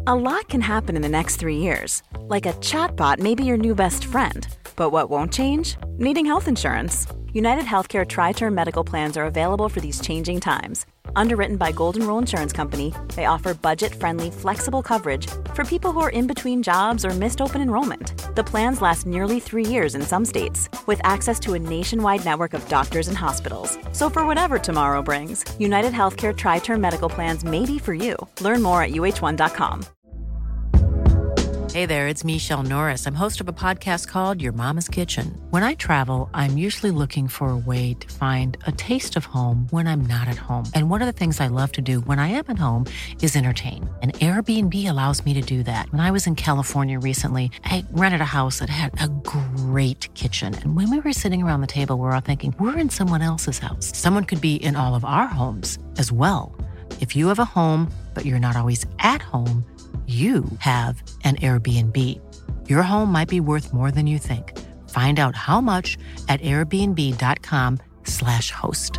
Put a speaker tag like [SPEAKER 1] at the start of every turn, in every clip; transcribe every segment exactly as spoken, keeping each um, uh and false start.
[SPEAKER 1] A lot can happen in the next three years. Like a chatbot may be your new best friend. But what won't change? Needing health insurance. United Healthcare Tri-Term Medical Plans are available for these changing times. Underwritten by Golden Rule Insurance Company, they offer budget-friendly, flexible coverage for people who are in between jobs or missed open enrollment. The plans last nearly three years in some states, with access to a nationwide network of doctors and hospitals. So for whatever tomorrow brings, United Healthcare Tri-Term Medical Plans may be for you. Learn more at U H one dot com.
[SPEAKER 2] Hey there, it's Michelle Norris. I'm host of a podcast called Your Mama's Kitchen. When I travel, I'm usually looking for a way to find a taste of home when I'm not at home. And one of the things I love to do when I am at home is entertain. And Airbnb allows me to do that. When I was in California recently, I rented a house that had a great kitchen. And when we were sitting around the table, we were all thinking, we're in someone else's house. Someone could be in all of our homes as well. If you have a home, but you're not always at home, you have an Airbnb. Your home might be worth more than you think. Find out how much at airbnb.com slash host.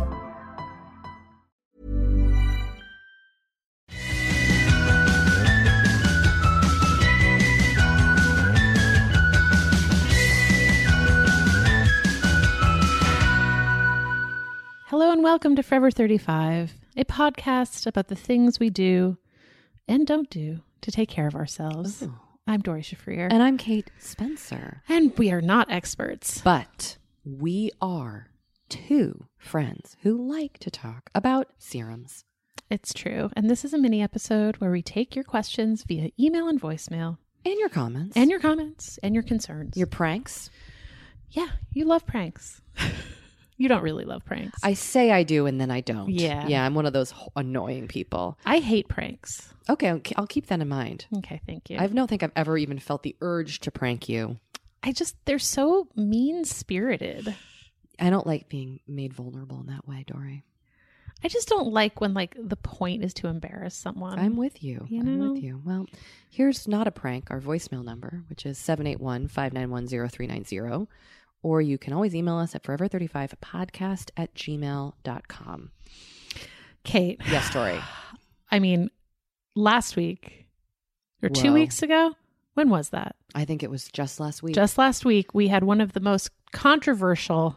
[SPEAKER 3] Hello and welcome to Forever thirty-five, a podcast about the things we do and don't do to take care of ourselves.
[SPEAKER 4] Ooh.
[SPEAKER 3] I'm Dory Shafrir.
[SPEAKER 4] And I'm Kate Spencer.
[SPEAKER 3] And we are not experts.
[SPEAKER 4] But we are two friends who like to talk about serums.
[SPEAKER 3] It's true. And this is a mini episode where we take your questions via email and voicemail.
[SPEAKER 4] And your comments.
[SPEAKER 3] And your comments. And your concerns.
[SPEAKER 4] Your pranks.
[SPEAKER 3] Yeah, you love pranks. You don't really love pranks.
[SPEAKER 4] I say I do and then I don't.
[SPEAKER 3] Yeah.
[SPEAKER 4] Yeah, I'm one of those annoying people.
[SPEAKER 3] I hate pranks.
[SPEAKER 4] Okay, I'll- I'll keep that in mind.
[SPEAKER 3] Okay, thank you.
[SPEAKER 4] I don't think I've ever even felt the urge to prank you.
[SPEAKER 3] I just, they're so mean-spirited.
[SPEAKER 4] I don't like being made vulnerable in that way, Dory.
[SPEAKER 3] I just don't like when, like, the point is to embarrass someone.
[SPEAKER 4] I'm with you.
[SPEAKER 3] You
[SPEAKER 4] I'm
[SPEAKER 3] know?
[SPEAKER 4] with you. Well, here's not a prank, our voicemail number, which is seven eight one, five nine one, zero three nine zero. Or you can always email us at forever thirty-five podcast at gmail dot com.
[SPEAKER 3] Kate.
[SPEAKER 4] Yes, Dory.
[SPEAKER 3] I mean, last week or two
[SPEAKER 4] Whoa.
[SPEAKER 3] weeks ago, when was that?
[SPEAKER 4] I think it was just last week.
[SPEAKER 3] Just last week, we had one of the most controversial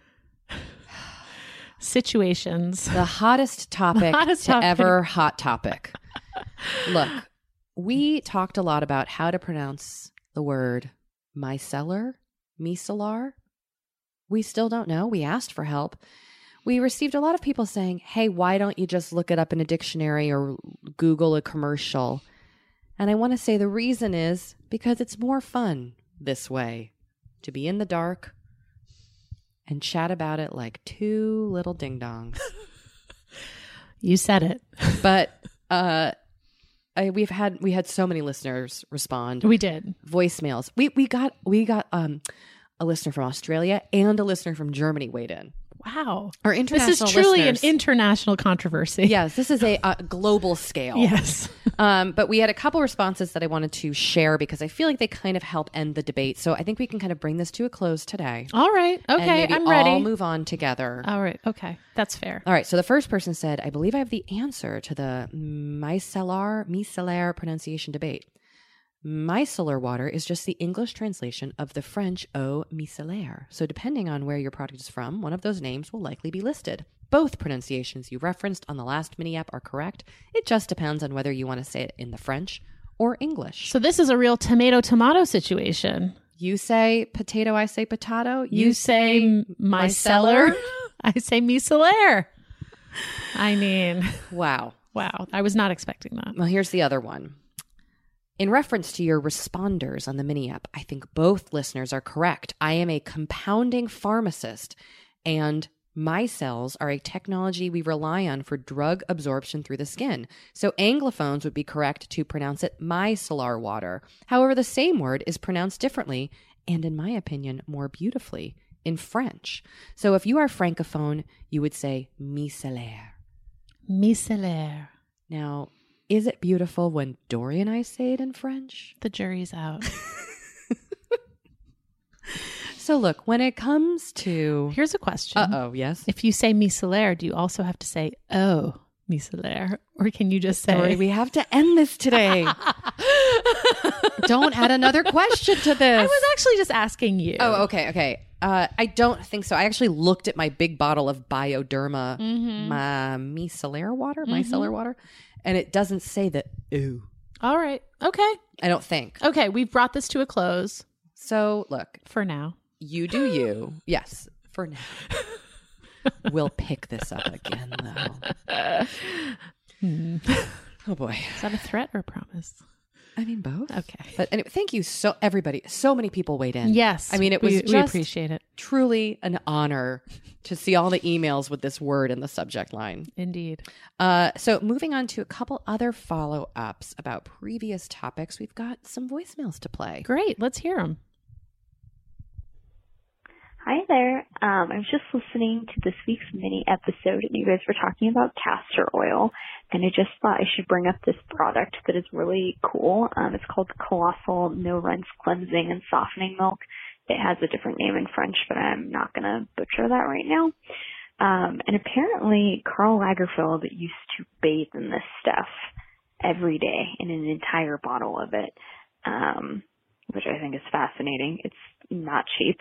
[SPEAKER 3] situations.
[SPEAKER 4] The hottest topic
[SPEAKER 3] The hottest
[SPEAKER 4] to
[SPEAKER 3] topic.
[SPEAKER 4] ever hot topic. Look, we talked a lot about how to pronounce the word micellar, micellar. We still don't know. We asked for help. We received a lot of people saying, hey, why don't you just look it up in a dictionary or Google a commercial? And I want to say the reason is because it's more fun this way, to be in the dark and chat about it like two little ding-dongs.
[SPEAKER 3] You said it.
[SPEAKER 4] But uh, I, we've had we had so many listeners respond.
[SPEAKER 3] We did.
[SPEAKER 4] Voicemails. We we got we got um a listener from Australia and a listener from Germany weighed in.
[SPEAKER 3] Wow.
[SPEAKER 4] Our international
[SPEAKER 3] This is truly
[SPEAKER 4] listeners-
[SPEAKER 3] an international controversy.
[SPEAKER 4] Yes, this is a, a global scale.
[SPEAKER 3] Yes.
[SPEAKER 4] Um, but we had a couple responses that I wanted to share because I feel like they kind of help end the debate. So I think we can kind of bring this to a close today.
[SPEAKER 3] All right.
[SPEAKER 4] and
[SPEAKER 3] Okay.
[SPEAKER 4] maybe
[SPEAKER 3] I'm ready.
[SPEAKER 4] all move on together.
[SPEAKER 3] All right. Okay. That's fair.
[SPEAKER 4] All right. So the first person said, I believe I have the answer to the micellar, micellar pronunciation debate. Micellar water is just the English translation of the French eau micellaire. So depending on where your product is from, one of those names will likely be listed. Both pronunciations you referenced on the last mini-app are correct. It just depends on whether you want to say it in the French or English.
[SPEAKER 3] So this is a real tomato-tomato situation.
[SPEAKER 4] You say potato, I say potato.
[SPEAKER 3] You, say micellar. I say micellar. I mean,
[SPEAKER 4] Wow.
[SPEAKER 3] wow. I was not expecting that.
[SPEAKER 4] Well, here's the other one. In reference to your responders on the mini app, I think both listeners are correct. I am a compounding pharmacist, and my cells are a technology we rely on for drug absorption through the skin. So Anglophones would be correct to pronounce it micellar water. However, the same word is pronounced differently, and in my opinion, more beautifully, in French. So if you are Francophone, you would say micellaire.
[SPEAKER 3] Micellar.
[SPEAKER 4] Now, is it beautiful when Dory and I say it in French?
[SPEAKER 3] The jury's out.
[SPEAKER 4] So look, when it comes to...
[SPEAKER 3] Here's a question.
[SPEAKER 4] Uh-oh, yes?
[SPEAKER 3] If you say micellar, do you also have to say, oh, micellar? Or can you just say?
[SPEAKER 4] Sorry, we have to end this today. Don't add another question to this.
[SPEAKER 3] I was actually just asking you.
[SPEAKER 4] Oh, okay, okay. Uh, I don't think so. I actually looked at my big bottle of Bioderma
[SPEAKER 3] Mm-hmm.
[SPEAKER 4] my micellar water, micellar water, and it doesn't say that. Ooh,
[SPEAKER 3] All right. Okay.
[SPEAKER 4] I don't think.
[SPEAKER 3] Okay. We've brought this to a close
[SPEAKER 4] So look,
[SPEAKER 3] for now.
[SPEAKER 4] you do you. Yes, for now. We'll pick this up again, though.
[SPEAKER 3] Hmm.
[SPEAKER 4] Oh boy.
[SPEAKER 3] Is that a threat or a promise?
[SPEAKER 4] I mean both.
[SPEAKER 3] Okay.
[SPEAKER 4] But anyway, thank you so everybody. So many people weighed in.
[SPEAKER 3] Yes.
[SPEAKER 4] I mean, it was
[SPEAKER 3] we,
[SPEAKER 4] just
[SPEAKER 3] we appreciate it.
[SPEAKER 4] truly an honor to see all the emails with this word in the subject line.
[SPEAKER 3] Indeed.
[SPEAKER 4] Uh, so moving on to a couple other follow-ups about previous topics, we've got some voicemails to play.
[SPEAKER 3] Great. Let's hear them.
[SPEAKER 5] Hi there. Um, I was just listening to this week's mini episode, and you guys were talking about castor oil, and I just thought I should bring up this product that is really cool. Um, it's called Colossal No Rinse Cleansing and Softening Milk. It has a different name in French, but I'm not going to butcher that right now. Um, and apparently, Karl Lagerfeld used to bathe in this stuff every day in an entire bottle of it, um, which I think is fascinating. It's not cheap.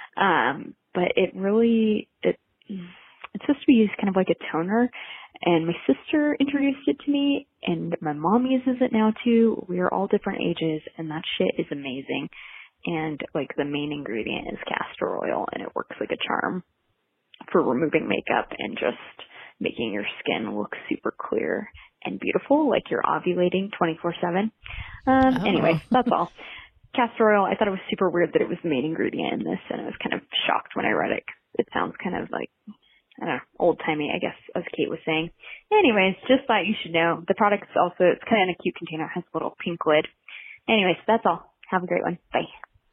[SPEAKER 5] Um, but it really, it, it's supposed to be used kind of like a toner, and my sister introduced it to me, and my mom uses it now too. We are all different ages, and that shit is amazing. And like the main ingredient is castor oil, and it works like a charm for removing makeup and just making your skin look super clear and beautiful, like you're ovulating twenty-four seven. Um,
[SPEAKER 3] Oh.
[SPEAKER 5] Anyway, that's all. Castor oil, I thought it was super weird that it was the main ingredient in this, and I was kind of shocked when I read it. It sounds kind of like, I don't know, old-timey, I guess, as Kate was saying. Anyways, just thought you should know. The product's also, it's kind of in a cute container. It has a little pink lid. Anyways, that's all. Have a great one. Bye.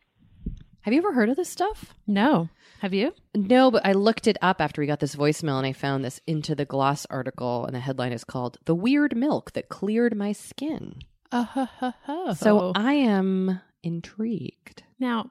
[SPEAKER 4] Have you ever heard of this stuff?
[SPEAKER 3] No. Have you?
[SPEAKER 4] No, but I looked it up after we got this voicemail, and I found this Into the Gloss article, and the headline is called "The Weird Milk That Cleared My Skin."
[SPEAKER 3] Uh, ho, ho, ho.
[SPEAKER 4] So I am intrigued.
[SPEAKER 3] Now,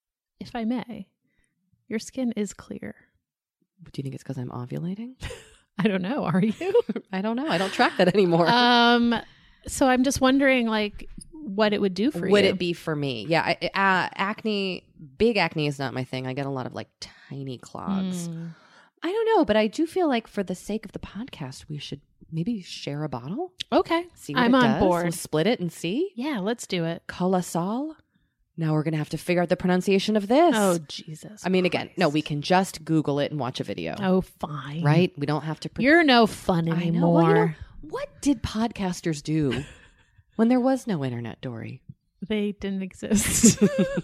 [SPEAKER 3] if I may, your skin is clear.
[SPEAKER 4] Do you think it's because I'm ovulating?
[SPEAKER 3] I don't know. Are you?
[SPEAKER 4] I don't know. I don't track that anymore.
[SPEAKER 3] um. So I'm just wondering, like, what it would do for you.
[SPEAKER 4] Would it be for me? Yeah. I, uh, acne, big acne is not my thing. I get a lot of like tiny clogs.
[SPEAKER 3] Mm.
[SPEAKER 4] I don't know, but I do feel like for the sake of the podcast, we should maybe share a bottle.
[SPEAKER 3] Okay.
[SPEAKER 4] See what
[SPEAKER 3] I'm
[SPEAKER 4] it
[SPEAKER 3] on
[SPEAKER 4] does.
[SPEAKER 3] board.
[SPEAKER 4] We'll split it and see.
[SPEAKER 3] Yeah, let's do it.
[SPEAKER 4] Colossal. Now we're going to have to figure out the pronunciation of this.
[SPEAKER 3] Oh, Jesus.
[SPEAKER 4] I mean, again,
[SPEAKER 3] Christ.
[SPEAKER 4] no, we can just Google it and watch a video.
[SPEAKER 3] Oh, fine.
[SPEAKER 4] Right? We don't have to. Pre-
[SPEAKER 3] You're no fun
[SPEAKER 4] I know.
[SPEAKER 3] anymore.
[SPEAKER 4] Well, you know, what did podcasters do when there was no internet, Dory?
[SPEAKER 3] They didn't exist.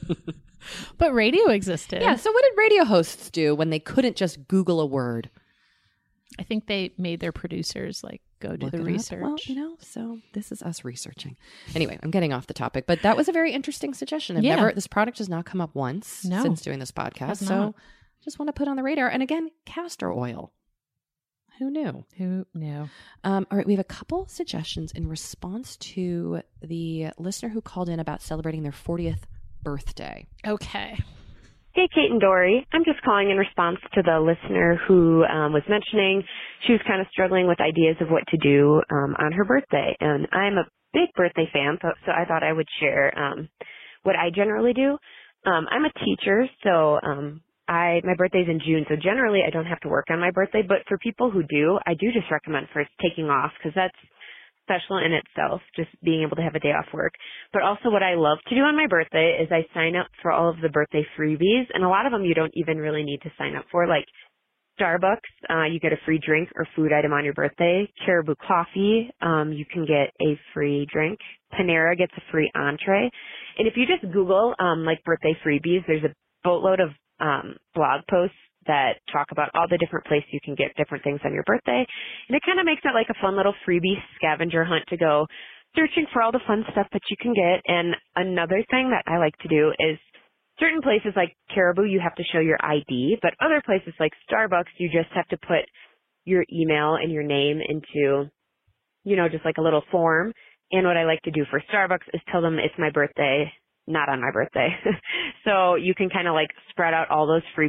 [SPEAKER 3] But radio existed.
[SPEAKER 4] Yeah. So what did radio hosts do when they couldn't just Google a word?
[SPEAKER 3] I think they made their producers like go do
[SPEAKER 4] Look
[SPEAKER 3] the
[SPEAKER 4] it up?
[SPEAKER 3] research.
[SPEAKER 4] Well, you know, so this is us researching. Anyway, I'm getting off the topic, but that was a very interesting suggestion. I've
[SPEAKER 3] Yeah.
[SPEAKER 4] never, this product has not come up once
[SPEAKER 3] No.
[SPEAKER 4] since doing this podcast.
[SPEAKER 3] Has
[SPEAKER 4] So
[SPEAKER 3] not.
[SPEAKER 4] just want to put on the radar. And again, castor oil. Who knew?
[SPEAKER 3] Who knew?
[SPEAKER 4] Um, all right, we have a couple suggestions in response to the listener who called in about celebrating their fortieth birthday.
[SPEAKER 3] Okay.
[SPEAKER 6] Hey, Kate and Dory. I'm just calling in response to the listener who um, was mentioning she was kind of struggling with ideas of what to do um, on her birthday. And I'm a big birthday fan, so, so I thought I would share um, what I generally do. Um, I'm a teacher, so um, I my birthday's in June, so generally I don't have to work on my birthday. But for people who do, I do just recommend first taking off because that's special in itself, just being able to have a day off work. But also what I love to do on my birthday is I sign up for all of the birthday freebies, and a lot of them you don't even really need to sign up for, like Starbucks, uh, you get a free drink or food item on your birthday. Caribou Coffee, um, you can get a free drink. Panera gets a free entree. And if you just Google, um, like birthday freebies, there's a boatload of um, blog posts that talk about all the different places you can get different things on your birthday. And it kind of makes it like a fun little freebie scavenger hunt to go searching for all the fun stuff that you can get. And another thing that I like to do is certain places like Caribou, you have to show your I D, but other places like Starbucks, you just have to put your email and your name into, you know, just like a little form. And what I like to do for Starbucks is tell them it's my birthday, not on my birthday. So you can kind of like spread out all those freebies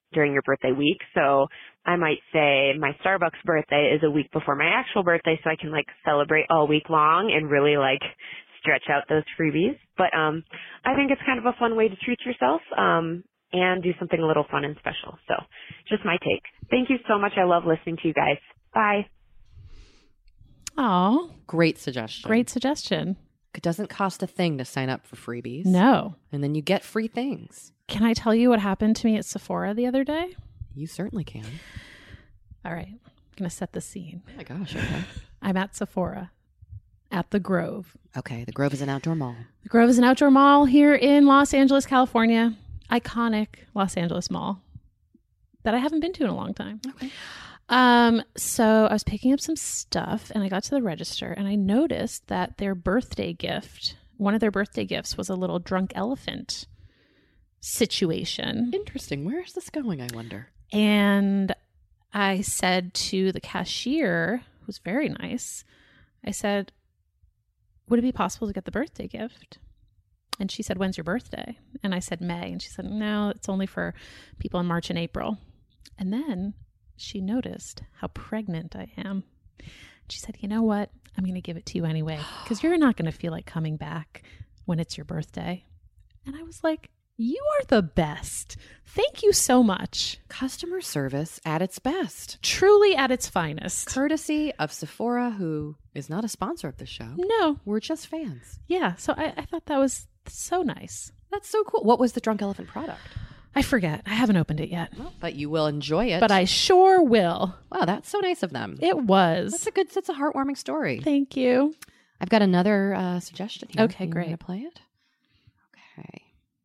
[SPEAKER 6] during your birthday week. So I might say my Starbucks birthday is a week before my actual birthday, so I can like celebrate all week long and really like stretch out those freebies. But um, I think it's kind of a fun way to treat yourself um, and do something a little fun and special. So just my take. Thank you so much. I love listening to you guys. Bye.
[SPEAKER 3] Oh,
[SPEAKER 4] Great suggestion.
[SPEAKER 3] great suggestion.
[SPEAKER 4] It doesn't cost a thing to sign up for freebies.
[SPEAKER 3] No.
[SPEAKER 4] And then you get free things.
[SPEAKER 3] Can I tell you what happened to me at Sephora the other day?
[SPEAKER 4] You certainly can.
[SPEAKER 3] All right. I'm going to set the scene.
[SPEAKER 4] Oh my gosh. Okay.
[SPEAKER 3] I'm at Sephora at the Grove.
[SPEAKER 4] Okay. The Grove is an outdoor mall.
[SPEAKER 3] The Grove is an outdoor mall here in Los Angeles, California. Iconic Los Angeles mall that I haven't been to in a long time.
[SPEAKER 4] Okay.
[SPEAKER 3] Um, so I was picking up some stuff and I got to the register and I noticed that their birthday gift, one of their birthday gifts was a little drunk elephant situation.
[SPEAKER 4] Interesting. Where is this going, I wonder?
[SPEAKER 3] And I said to the cashier, who was very nice, I said, would it be possible to get the birthday gift? And she said, when's your birthday? And I said, May. And she said, no, it's only for people in March and April. And then she noticed how pregnant I am. She said, you know what? I'm going to give it to you anyway, because you're not going to feel like coming back when it's your birthday. And I was like, you are the best. Thank you so much.
[SPEAKER 4] Customer service at its best.
[SPEAKER 3] Truly at its finest.
[SPEAKER 4] Courtesy of Sephora, who is not a sponsor of the show.
[SPEAKER 3] No.
[SPEAKER 4] We're just fans.
[SPEAKER 3] Yeah. So I, I thought that was so nice.
[SPEAKER 4] That's so cool. What was the Drunk Elephant product?
[SPEAKER 3] I forget. I haven't opened it yet.
[SPEAKER 4] Well, but you will enjoy it.
[SPEAKER 3] But I sure will.
[SPEAKER 4] Wow, that's so nice of them.
[SPEAKER 3] It was.
[SPEAKER 4] That's a good, that's a heartwarming story.
[SPEAKER 3] Thank you.
[SPEAKER 4] I've got another uh, suggestion here.
[SPEAKER 3] Okay,
[SPEAKER 4] you
[SPEAKER 3] great.
[SPEAKER 4] Want to play it? Okay.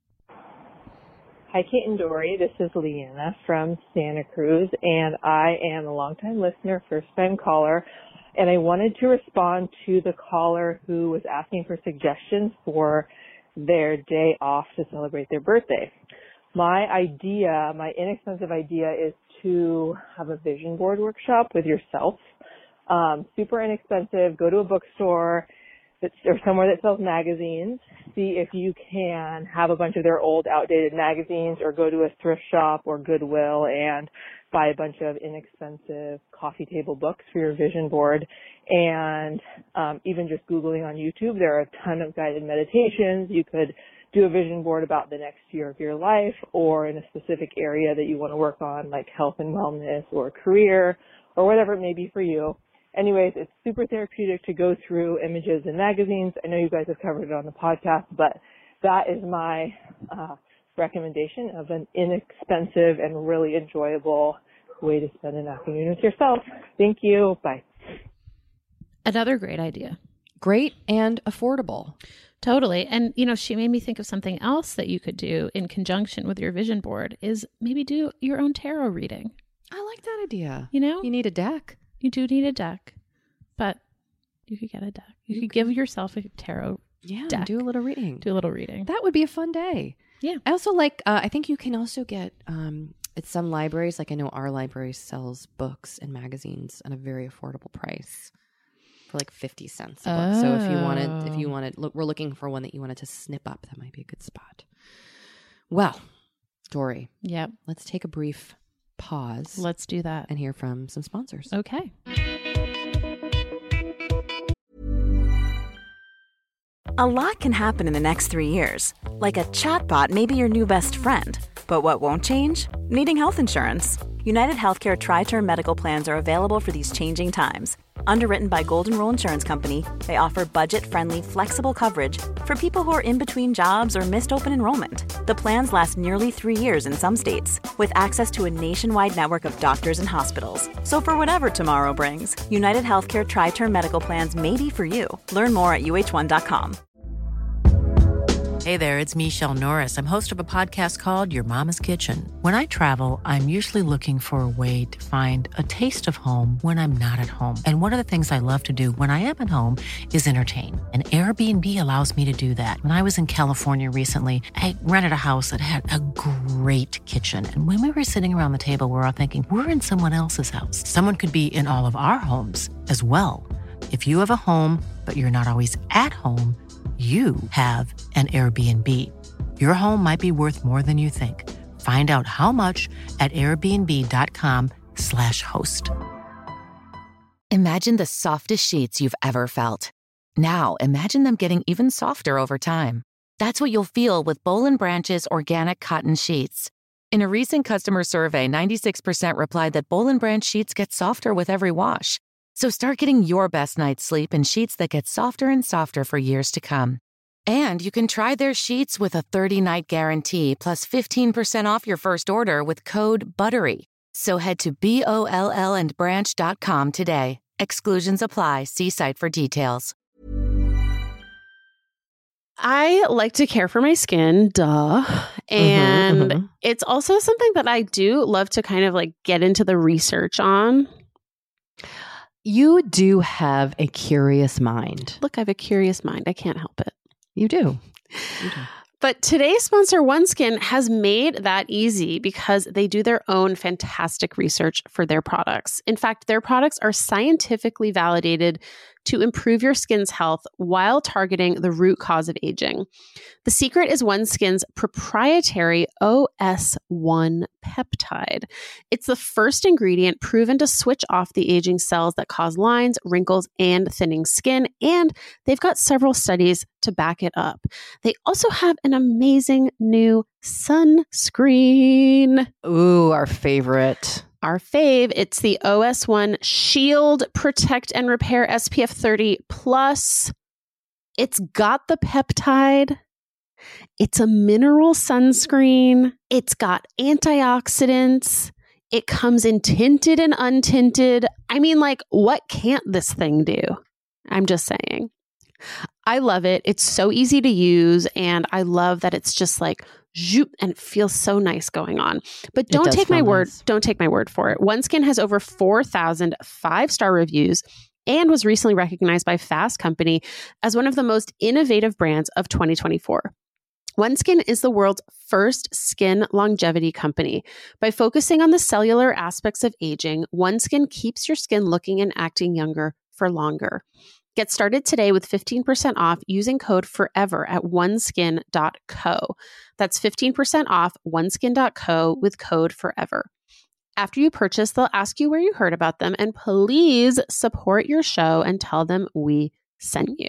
[SPEAKER 7] Hi, Kate and Dory. This is Leanna from Santa Cruz, and I am a longtime listener, first-time caller, and I wanted to respond to the caller who was asking for suggestions for their day off to celebrate their birthday. My idea, my inexpensive idea is to have a vision board workshop with yourself. Um, super inexpensive. Go to a bookstore that's, or somewhere that sells magazines. See if you can have a bunch of their old, outdated magazines, or go to a thrift shop or Goodwill and buy a bunch of inexpensive coffee table books for your vision board. And um, even just Googling on YouTube, there are a ton of guided meditations. You could do a vision board about the next year of your life, or in a specific area that you want to work on, like health and wellness or career or whatever it may be for you. Anyways, it's super therapeutic to go through images and magazines. I know you guys have covered it on the podcast, but that is my uh, recommendation of an inexpensive and really enjoyable way to spend an afternoon with yourself. Thank you. Bye.
[SPEAKER 3] Another great idea.
[SPEAKER 4] Great and affordable.
[SPEAKER 3] Totally. And, you know, she made me think of something else that you could do in conjunction with your vision board is maybe do your own tarot reading.
[SPEAKER 4] I like that idea.
[SPEAKER 3] You know?
[SPEAKER 4] You need a deck.
[SPEAKER 3] You do need a deck, but you could get a deck. You, you could give yourself a tarot
[SPEAKER 4] yeah,
[SPEAKER 3] deck.
[SPEAKER 4] Do a little reading.
[SPEAKER 3] Do a little reading.
[SPEAKER 4] That would be a fun day.
[SPEAKER 3] Yeah.
[SPEAKER 4] I also like, uh, I think you can also get, um, at some libraries, like I know our library sells books and magazines at a very affordable price. For like fifty cents a book.
[SPEAKER 3] Oh.
[SPEAKER 4] So if you wanted, if you wanted, look, we're looking for one that you wanted to snip up. That might be a good spot. Well, Dory.
[SPEAKER 3] Yep.
[SPEAKER 4] Let's take a brief pause.
[SPEAKER 3] Let's do that.
[SPEAKER 4] And hear from some sponsors.
[SPEAKER 3] Okay.
[SPEAKER 1] A lot can happen in the next three years. Like a chatbot may be your new best friend. But what won't change? Needing health insurance. United Healthcare Tri-Term Medical Plans are available for these changing times. Underwritten by Golden Rule Insurance Company, they offer budget-friendly, flexible coverage for people who are in between jobs or missed open enrollment. The plans last nearly three years in some states, with access to a nationwide network of doctors and hospitals. So for whatever tomorrow brings, United Healthcare Tri-Term Medical Plans may be for you. Learn more at U H one dot com.
[SPEAKER 2] Hey there, it's Michelle Norris. I'm host of a podcast called Your Mama's Kitchen. When I travel, I'm usually looking for a way to find a taste of home when I'm not at home. And one of the things I love to do when I am at home is entertain. And Airbnb allows me to do that. When I was in California recently, I rented a house that had a great kitchen. And when we were sitting around the table, we were all thinking, we're in someone else's house. Someone could be in all of our homes as well. If you have a home, but you're not always at home, you have an Airbnb. Your home might be worth more than you think. Find out how much at airbnb.com slash host.
[SPEAKER 8] Imagine the softest sheets you've ever felt. Now, imagine them getting even softer over time. That's what you'll feel with Boll and Branch's organic cotton sheets. In a recent customer survey, ninety-six percent replied that Boll and Branch sheets get softer with every wash. So start getting your best night's sleep in sheets that get softer and softer for years to come. And you can try their sheets with a thirty-night guarantee plus fifteen percent off your first order with code BUTTERY. So head to B O L L and branch dot com today. Exclusions apply. See site for details.
[SPEAKER 9] I like to care for my skin, duh. And
[SPEAKER 4] Mm-hmm, mm-hmm.
[SPEAKER 9] it's also something that I do love to kind of like get into the research on.
[SPEAKER 4] You do have a curious mind.
[SPEAKER 9] Look, I have a curious mind. I can't help it.
[SPEAKER 4] You do. You do.
[SPEAKER 9] But today's sponsor, OneSkin, has made that easy because they do their own fantastic research for their products. In fact, their products are scientifically validated to improve your skin's health while targeting the root cause of aging. The secret is OneSkin's proprietary O S one peptide. It's the first ingredient proven to switch off the aging cells that cause lines, wrinkles, and thinning skin, and they've got several studies to back it up. They also have an amazing new sunscreen.
[SPEAKER 4] Ooh, our favorite.
[SPEAKER 9] Our fave, it's the O S one Shield Protect and Repair S P F thirty plus. It's got the peptide. It's a mineral sunscreen. It's got antioxidants. It comes in tinted and untinted. I mean, like, what can't this thing do? I'm just saying. I love it. It's so easy to use. And I love that it's just like, zoop, and it feels so nice going on. But don't take my word.
[SPEAKER 4] Nice.
[SPEAKER 9] Don't take my word for it. OneSkin has over four thousand five-star reviews and was recently recognized by Fast Company as one of the most innovative brands of twenty twenty-four. OneSkin is the world's first skin longevity company. By focusing on the cellular aspects of aging, OneSkin keeps your skin looking and acting younger for longer. Get started today with fifteen percent off using code FOREVER at oneskin dot co. That's fifteen percent off oneskin dot co with code FOREVER. After you purchase, they'll ask you where you heard about them, and please support your show and tell them we sent you.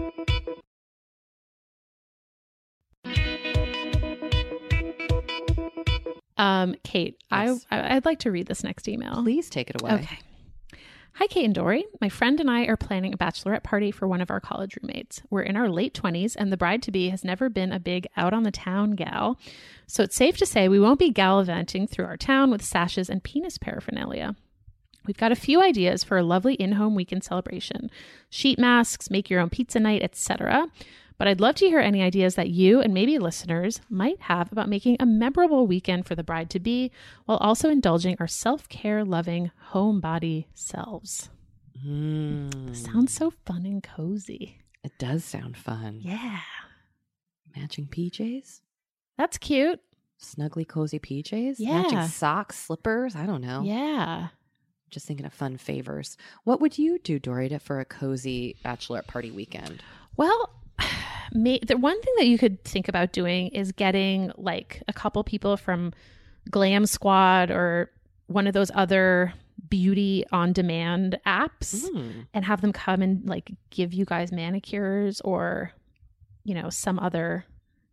[SPEAKER 3] Um, Kate,
[SPEAKER 4] Yes.
[SPEAKER 3] I, I I'd like to read this next email.
[SPEAKER 4] Please take it away.
[SPEAKER 3] Okay. Hi, Kate and Dory. My friend and I are planning a bachelorette party for one of our college roommates. We're in our late twenties, and the bride-to-be has never been a big out-on-the-town gal. So it's safe to say we won't be gallivanting through our town with sashes and penis paraphernalia. We've got a few ideas for a lovely in-home weekend celebration. Sheet masks, make your own pizza night, et cetera. But I'd love to hear any ideas that you and maybe listeners might have about making a memorable weekend for the bride-to-be while also indulging our self-care loving homebody selves.
[SPEAKER 4] Mm.
[SPEAKER 3] Sounds so fun and cozy.
[SPEAKER 4] It does sound fun.
[SPEAKER 3] Yeah.
[SPEAKER 4] Matching P Js?
[SPEAKER 3] That's cute.
[SPEAKER 4] Snuggly, cozy P Js?
[SPEAKER 3] Yeah.
[SPEAKER 4] Matching socks, slippers? I don't know.
[SPEAKER 3] Yeah.
[SPEAKER 4] Just thinking of fun favors. What would you do, Dory, to, for a cozy bachelorette party weekend?
[SPEAKER 3] Well, may, the one thing that you could think about doing is getting like a couple people from Glam Squad or one of those other beauty on demand apps
[SPEAKER 4] Mm.
[SPEAKER 3] and have them come and like give you guys manicures or, you know, some other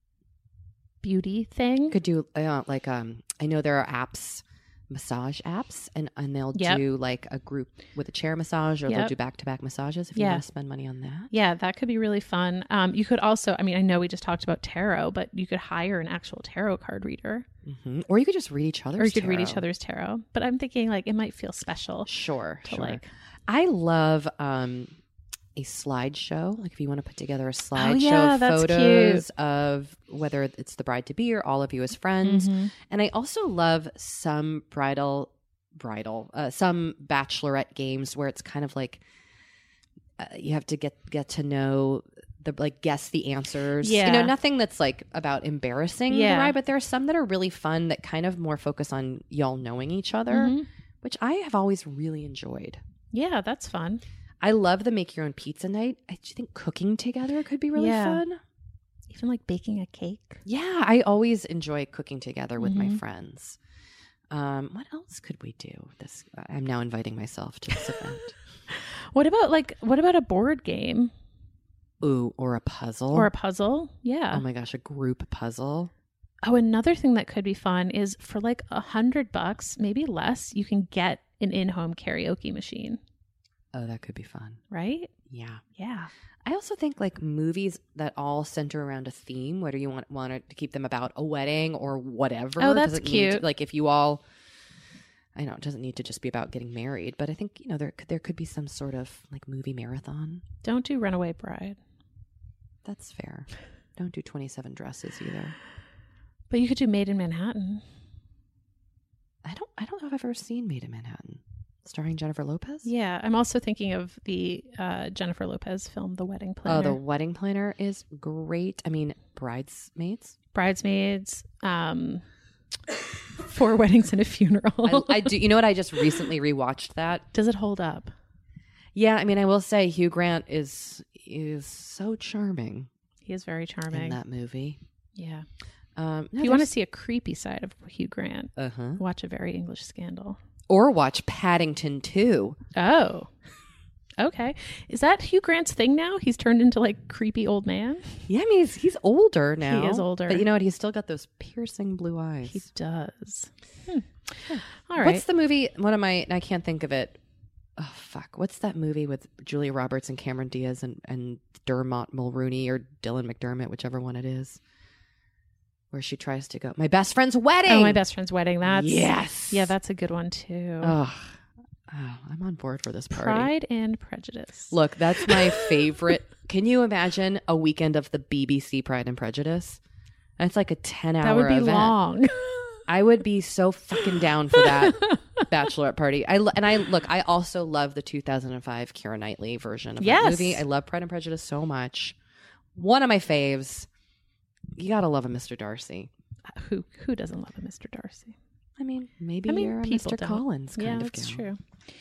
[SPEAKER 3] beauty thing.
[SPEAKER 4] Could do uh, like, um, I know there are apps, massage apps, and, and they'll
[SPEAKER 3] Yep.
[SPEAKER 4] do like a group with a chair massage, or they'll
[SPEAKER 3] Yep.
[SPEAKER 4] do back-to-back massages if you
[SPEAKER 3] Yeah.
[SPEAKER 4] want to spend money on that.
[SPEAKER 3] Yeah, that could be really fun. Um, you could also, I mean, I know we just talked about tarot, but you could hire an actual tarot card reader.
[SPEAKER 4] hmm Or you could just read each other's
[SPEAKER 3] Or you could read
[SPEAKER 4] tarot.
[SPEAKER 3] each other's tarot. But I'm thinking like it might feel special
[SPEAKER 4] Sure,
[SPEAKER 3] to
[SPEAKER 4] sure.
[SPEAKER 3] like.
[SPEAKER 4] I love um, a slideshow. Like if you want to put together a slideshow
[SPEAKER 3] Oh, yeah,
[SPEAKER 4] of
[SPEAKER 3] that's
[SPEAKER 4] photos
[SPEAKER 3] cute.
[SPEAKER 4] of whether it's the bride-to-be or all of you as friends.
[SPEAKER 3] Mhm.
[SPEAKER 4] And I also love some bridal, bridal, uh, some bachelorette games where it's kind of like uh, you have to get get to know the like guess the answers. You know,
[SPEAKER 3] Yeah.
[SPEAKER 4] nothing that's like about embarrassing
[SPEAKER 3] Yeah.
[SPEAKER 4] the bride, but there are some that are really fun that kind of more focus on y'all knowing each other,
[SPEAKER 3] Mhm.
[SPEAKER 4] which I have always really enjoyed.
[SPEAKER 3] Yeah, that's fun.
[SPEAKER 4] I love the make your own pizza night. I do think cooking together could be really
[SPEAKER 3] Yeah.
[SPEAKER 4] fun.
[SPEAKER 3] Even like baking a cake.
[SPEAKER 4] Yeah, I always enjoy cooking together with
[SPEAKER 3] Mm-hmm.
[SPEAKER 4] my friends. Um, what else could we do? This I'm now inviting myself to this event.
[SPEAKER 3] What about like what about a board game
[SPEAKER 4] Ooh, or a puzzle.
[SPEAKER 3] or a puzzle? Yeah.
[SPEAKER 4] Oh my gosh, a group puzzle.
[SPEAKER 3] Oh, another thing that could be fun is for like a hundred bucks, maybe less, you can get an in-home karaoke machine,
[SPEAKER 4] Oh, that could be fun.
[SPEAKER 3] right?
[SPEAKER 4] Yeah.
[SPEAKER 3] Yeah.
[SPEAKER 4] I also think like movies that all center around a theme, whether you want want it to keep them about a wedding or whatever.
[SPEAKER 3] Oh, that's
[SPEAKER 4] doesn't need to-
[SPEAKER 3] cute.
[SPEAKER 4] like if you all, I know it doesn't need to just be about getting married, but I think you know there could, there could be some sort of like movie marathon.
[SPEAKER 3] Don't do Runaway Bride.
[SPEAKER 4] That's fair. Don't do twenty-seven dresses either.
[SPEAKER 3] But you could do Made in Manhattan.
[SPEAKER 4] I don't I don't know if I've ever seen Made in Manhattan, starring Jennifer Lopez.
[SPEAKER 3] Yeah. I'm also thinking of the uh, Jennifer Lopez film, The Wedding Planner.
[SPEAKER 4] Oh, The Wedding Planner is great. I mean, Bridesmaids.
[SPEAKER 3] Bridesmaids, um, Four Weddings and a Funeral.
[SPEAKER 4] I, I do. You know what? I just recently rewatched that.
[SPEAKER 3] Does it hold up?
[SPEAKER 4] Yeah, I mean, I will say Hugh Grant is is so charming
[SPEAKER 3] He is very charming.
[SPEAKER 4] in that movie.
[SPEAKER 3] Yeah.
[SPEAKER 4] Um,
[SPEAKER 3] If you want to see a creepy side of Hugh Grant,
[SPEAKER 4] uh huh,
[SPEAKER 3] watch A Very English Scandal.
[SPEAKER 4] or watch Paddington two.
[SPEAKER 3] Oh. Okay. Is that Hugh Grant's thing now? He's turned into like creepy old man?
[SPEAKER 4] Yeah, I mean, he's he's older now.
[SPEAKER 3] He is older.
[SPEAKER 4] but you know what? He's still got those piercing blue eyes.
[SPEAKER 3] He does. Hmm. All right.
[SPEAKER 4] What's the movie? One of my I can't think of it. Oh fuck! What's that movie with Julia Roberts and Cameron Diaz and and Dermot Mulrooney or Dylan McDermott, whichever one it is, where she tries to go my best friend's wedding.
[SPEAKER 3] Oh, My Best Friend's Wedding. That's
[SPEAKER 4] Yes.
[SPEAKER 3] Yeah, that's a good one too.
[SPEAKER 4] Oh, oh, I'm on board for this party.
[SPEAKER 3] Pride and Prejudice.
[SPEAKER 4] Look, that's my favorite. Can you imagine a weekend of the B B C Pride and Prejudice? That's like a ten hour
[SPEAKER 3] That would be
[SPEAKER 4] event.
[SPEAKER 3] long.
[SPEAKER 4] I would be so fucking down for that bachelorette party. I lo- and I look. I also love the two thousand five Keira Knightley version of
[SPEAKER 3] Yes.
[SPEAKER 4] that movie. I love Pride and Prejudice so much. One of my faves. You gotta love a Mister Darcy.
[SPEAKER 3] who who doesn't love a Mister Darcy?
[SPEAKER 4] I mean, maybe
[SPEAKER 3] I mean,
[SPEAKER 4] you're a
[SPEAKER 3] people
[SPEAKER 4] Mister
[SPEAKER 3] don't.
[SPEAKER 4] Collins kind
[SPEAKER 3] Yeah,
[SPEAKER 4] of
[SPEAKER 3] that's
[SPEAKER 4] gal.
[SPEAKER 3] true.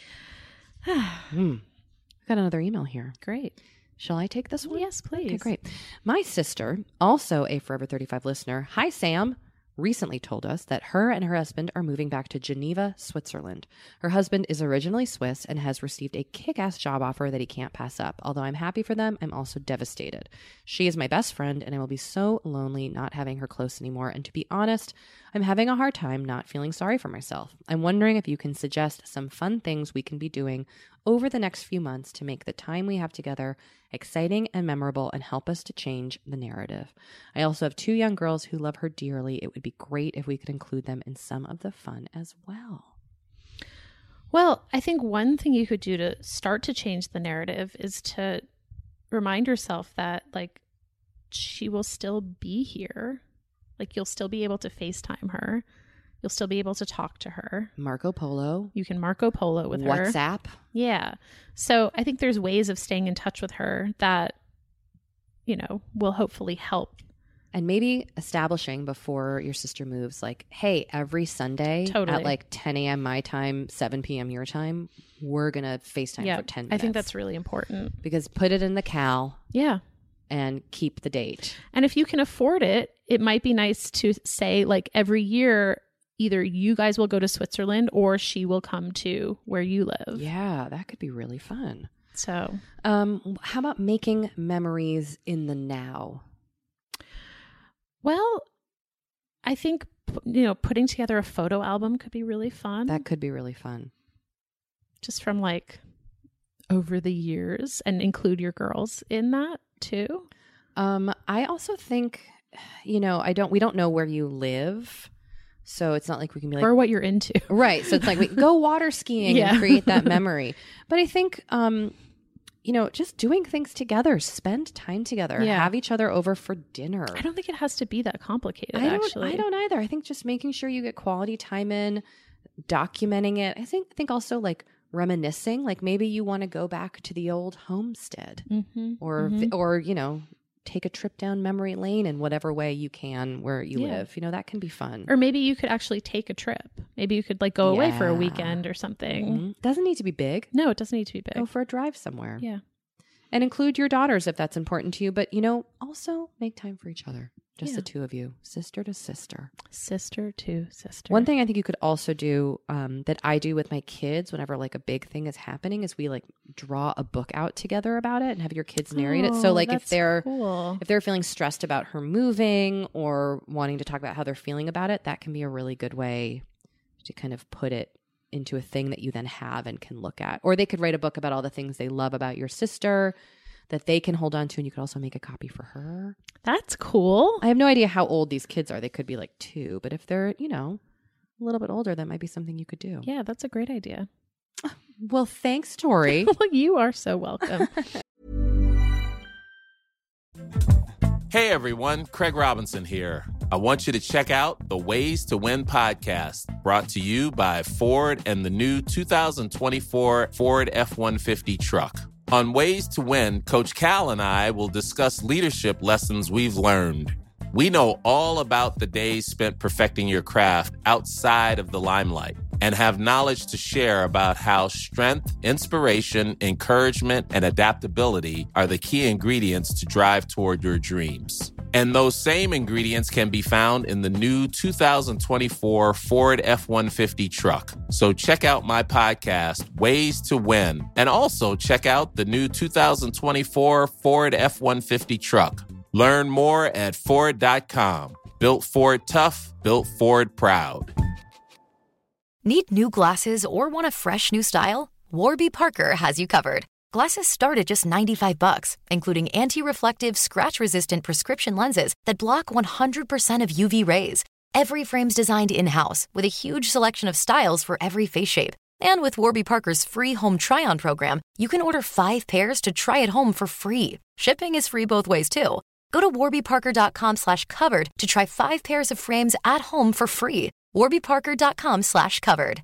[SPEAKER 4] Hmm. Got another email here.
[SPEAKER 3] Great.
[SPEAKER 4] Shall I take this one?
[SPEAKER 3] Yes, please.
[SPEAKER 4] Okay, great. My sister, also a Forever thirty-five listener, hi Sam, recently told us that her and her husband are moving back to Geneva, Switzerland. Her husband is originally Swiss and has received a kick-ass job offer that he can't pass up. Although I'm happy for them, I'm also devastated. She is my best friend and I will be so lonely not having her close anymore. And to be honest, I'm having a hard time not feeling sorry for myself. I'm wondering if you can suggest some fun things we can be doing over the next few months to make the time we have together exciting and memorable and help us to change the narrative. I also have two young girls who love her dearly. It would be great if we could include them in some of the fun as well.
[SPEAKER 3] Well, I think one thing you could do to start to change the narrative is to remind yourself that, like, she will still be here. Like, you'll still be able to FaceTime her. You'll still be able to talk to her.
[SPEAKER 4] Marco Polo.
[SPEAKER 3] You can Marco Polo with her.
[SPEAKER 4] WhatsApp.
[SPEAKER 3] Yeah. So I think there's ways of staying in touch with her that, you know, will hopefully help.
[SPEAKER 4] And maybe establishing before your sister moves, like, hey, every Sunday
[SPEAKER 3] Totally.
[SPEAKER 4] at like ten a.m. my time, seven p.m. your time, we're going to FaceTime
[SPEAKER 3] Yeah.
[SPEAKER 4] for ten minutes.
[SPEAKER 3] I think that's really important.
[SPEAKER 4] Because put it in the cal
[SPEAKER 3] Yeah.
[SPEAKER 4] and keep the date.
[SPEAKER 3] And if you can afford it, it might be nice to say, like, every year, either you guys will go to Switzerland or she will come to where you live.
[SPEAKER 4] Yeah, that could be really fun.
[SPEAKER 3] So,
[SPEAKER 4] Um, how about making memories in the now?
[SPEAKER 3] well, I think, you know, putting together a photo album could be really fun.
[SPEAKER 4] That could be really fun.
[SPEAKER 3] Just from like over the years, and include your girls in that too.
[SPEAKER 4] Um, I also think, you know, I don't, we don't know where you live. So it's not like we can be like,
[SPEAKER 3] or what you're into.
[SPEAKER 4] right. So it's like, we go water skiing
[SPEAKER 3] Yeah.
[SPEAKER 4] and create that memory. But I think, um, you know, just doing things together, spend time together,
[SPEAKER 3] Yeah.
[SPEAKER 4] have each other over for dinner.
[SPEAKER 3] I don't think it has to be that complicated,
[SPEAKER 4] I don't,
[SPEAKER 3] actually.
[SPEAKER 4] I don't either. I think just making sure you get quality time in, documenting it. I think, I think also like reminiscing, like maybe you want to go back to the old homestead
[SPEAKER 3] Mm-hmm.
[SPEAKER 4] or,
[SPEAKER 3] Mhm.
[SPEAKER 4] or, you know, take a trip down memory lane in whatever way you can where you
[SPEAKER 3] Yeah.
[SPEAKER 4] live. You know, that can be fun.
[SPEAKER 3] Or maybe you could actually take a trip. Maybe you could like go away for a
[SPEAKER 4] Yeah.
[SPEAKER 3] weekend or something.
[SPEAKER 4] Mhm. Doesn't need to be big.
[SPEAKER 3] No, it doesn't need to be big.
[SPEAKER 4] Go for a drive somewhere.
[SPEAKER 3] Yeah.
[SPEAKER 4] And include your daughters if that's important to you. But, you know, also make time for each other. Just
[SPEAKER 3] Yeah.
[SPEAKER 4] the two of you, sister to sister.
[SPEAKER 3] Sister to sister.
[SPEAKER 4] One thing I think you could also do um, that I do with my kids whenever like a big thing is happening is we like draw a book out together about it and have your kids narrate it. So
[SPEAKER 3] Oh,
[SPEAKER 4] like if
[SPEAKER 3] that's
[SPEAKER 4] they're
[SPEAKER 3] cool.
[SPEAKER 4] if they're feeling stressed about her moving or wanting to talk about how they're feeling about it, that can be a really good way to kind of put it into a thing that you then have and can look at. Or they could write a book about all the things they love about your sister that they can hold on to, and you could also make a copy for her.
[SPEAKER 3] That's cool.
[SPEAKER 4] I have no idea how old these kids are. They could be like two, but if they're, you know, a little bit older, that might be something you could do.
[SPEAKER 3] Yeah, that's a great idea.
[SPEAKER 4] Well, thanks, Tori.
[SPEAKER 3] Well, you are so welcome.
[SPEAKER 10] Hey everyone, Craig Robinson here. I want you to check out the Ways to Win podcast, brought to you by Ford and the new two thousand twenty-four Ford F one fifty truck. On Ways to Win, Coach Cal and I will discuss leadership lessons we've learned. We know all about the days spent perfecting your craft outside of the limelight and have knowledge to share about how strength, inspiration, encouragement, and adaptability are the key ingredients to drive toward your dreams. And those same ingredients can be found in the new two thousand twenty-four Ford F one fifty truck. So check out my podcast, Ways to Win, and also check out the new two thousand twenty-four Ford F one fifty truck. Learn more at Ford dot com. Built Ford tough, built Ford proud.
[SPEAKER 11] Need new glasses or want a fresh new style? Warby Parker has you covered. Glasses start at just ninety-five bucks, including anti-reflective, scratch-resistant prescription lenses that block one hundred percent of U V rays. Every frame's designed in-house with a huge selection of styles for every face shape. And with Warby Parker's free home try-on program, you can order five pairs to try at home for free. Shipping is free both ways, too. Go to warby parker dot com slash covered to try five pairs of frames at home for free. warby parker dot com slash covered.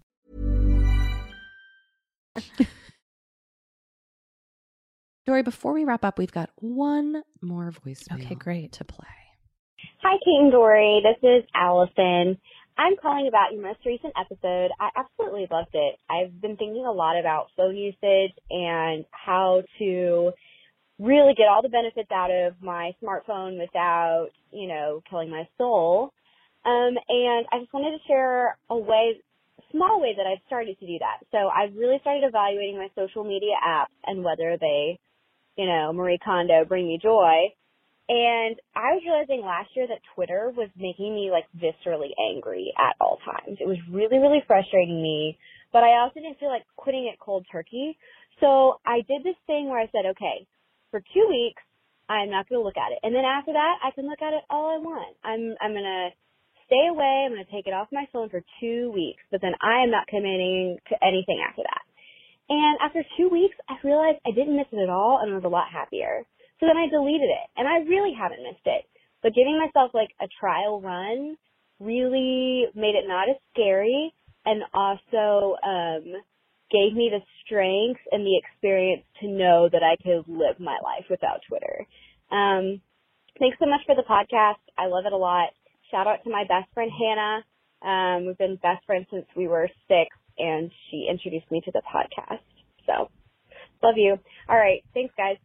[SPEAKER 4] Dory, before we wrap up, we've got one more voicemail
[SPEAKER 3] Okay, great.
[SPEAKER 4] to play.
[SPEAKER 12] Hi, Kate and Dory. This is Allison. I'm calling about your most recent episode. I absolutely loved it. I've been thinking a lot about phone usage and how to really get all the benefits out of my smartphone without, you know, killing my soul. Um, and I just wanted to share a way, small way that I've started to do that. So I've really started evaluating my social media apps and whether they, you know, Marie Kondo, bring me joy. And I was realizing last year that Twitter was making me like viscerally angry at all times. It was really, really frustrating me, but I also didn't feel like quitting it cold turkey. So I did this thing where I said, okay, for two weeks, I'm not going to look at it. And then after that, I can look at it all I want. I'm, I'm going to stay away. I'm going to take it off my phone for two weeks, but then I am not committing to anything after that. And after two weeks, I realized I didn't miss it at all, and I was a lot happier. So then I deleted it, and I really haven't missed it. But giving myself like a trial run really made it not as scary, and also um, gave me the strength and the experience to know that I could live my life without Twitter. Um, thanks so much for the podcast. I love it a lot. Shout out to my best friend, Hannah. Um, we've been best friends since we were six, and she introduced me to the podcast. So, love you. All right. Thanks, guys.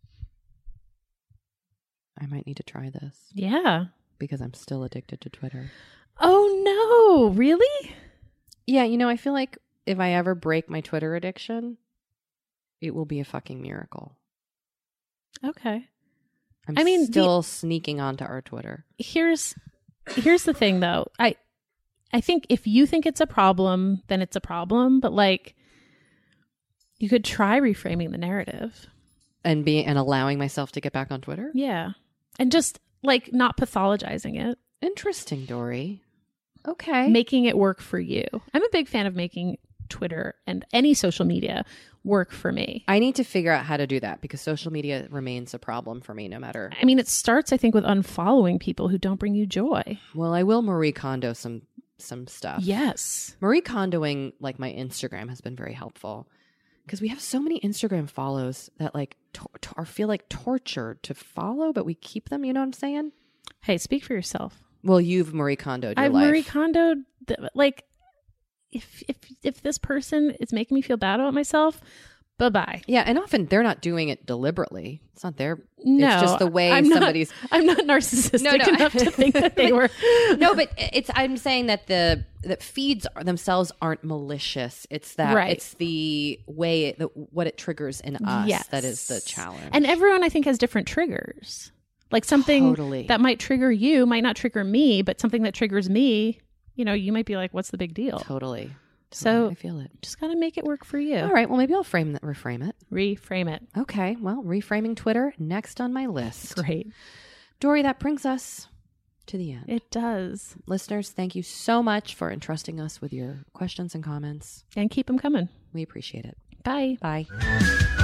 [SPEAKER 4] I might need to try this.
[SPEAKER 3] Yeah.
[SPEAKER 4] Because I'm still addicted to Twitter.
[SPEAKER 3] Oh, no. Really?
[SPEAKER 4] Yeah, you know, I feel like if I ever break my Twitter addiction, it will be a fucking miracle.
[SPEAKER 3] Okay.
[SPEAKER 4] I'm
[SPEAKER 3] I mean,
[SPEAKER 4] still
[SPEAKER 3] the,
[SPEAKER 4] sneaking onto our Twitter.
[SPEAKER 3] Here's here's the thing, though. I I think if you think it's a problem, then it's a problem. But like, you could try reframing the narrative
[SPEAKER 4] and be and allowing myself to get back on Twitter.
[SPEAKER 3] Yeah, and just like not pathologizing it.
[SPEAKER 4] Interesting, Dory. Okay,
[SPEAKER 3] making it work for you. I'm a big fan of making Twitter and any social media work for me.
[SPEAKER 4] I need to figure out how to do that because social media remains a problem for me no matter.
[SPEAKER 3] I mean, it starts, I think, with unfollowing people who don't bring you joy.
[SPEAKER 4] Well, I will Marie Kondo some some stuff.
[SPEAKER 3] Yes.
[SPEAKER 4] Marie Kondoing like my Instagram has been very helpful because we have so many Instagram follows that like to- to- or feel like torture to follow, but we keep them. You know what I'm saying?
[SPEAKER 3] Hey, speak for yourself.
[SPEAKER 4] Well, you've Marie Kondoed your
[SPEAKER 3] I've
[SPEAKER 4] life.
[SPEAKER 3] Marie Kondoed, th- like, if if if this person is making me feel bad about myself, bye-bye.
[SPEAKER 4] Yeah, and often they're not doing it deliberately. It's not their,
[SPEAKER 3] No,
[SPEAKER 4] it's just the way
[SPEAKER 3] I'm
[SPEAKER 4] somebody's...
[SPEAKER 3] Not, I'm not narcissistic
[SPEAKER 4] No, no.
[SPEAKER 3] enough to think that they were...
[SPEAKER 4] No, but it's, I'm saying that the that feeds themselves aren't malicious. It's that,
[SPEAKER 3] Right.
[SPEAKER 4] it's the way, it, the, what it triggers in us
[SPEAKER 3] Yes.
[SPEAKER 4] that is the challenge.
[SPEAKER 3] And everyone, I think, has different triggers. Like something
[SPEAKER 4] Totally.
[SPEAKER 3] that might trigger you might not trigger me, but something that triggers me, you know, you might be like, what's the big deal?
[SPEAKER 4] Totally.
[SPEAKER 3] So
[SPEAKER 4] I feel it.
[SPEAKER 3] Just got to make it work for you.
[SPEAKER 4] All right. Well, maybe I'll frame that, reframe it.
[SPEAKER 3] Reframe it.
[SPEAKER 4] Okay. Well, reframing Twitter next on my list.
[SPEAKER 3] Great.
[SPEAKER 4] Dory, that brings us to the end.
[SPEAKER 3] It does.
[SPEAKER 4] Listeners, thank you so much for entrusting us with your questions and comments.
[SPEAKER 3] And keep them coming.
[SPEAKER 4] We appreciate it.
[SPEAKER 3] Bye.
[SPEAKER 4] Bye.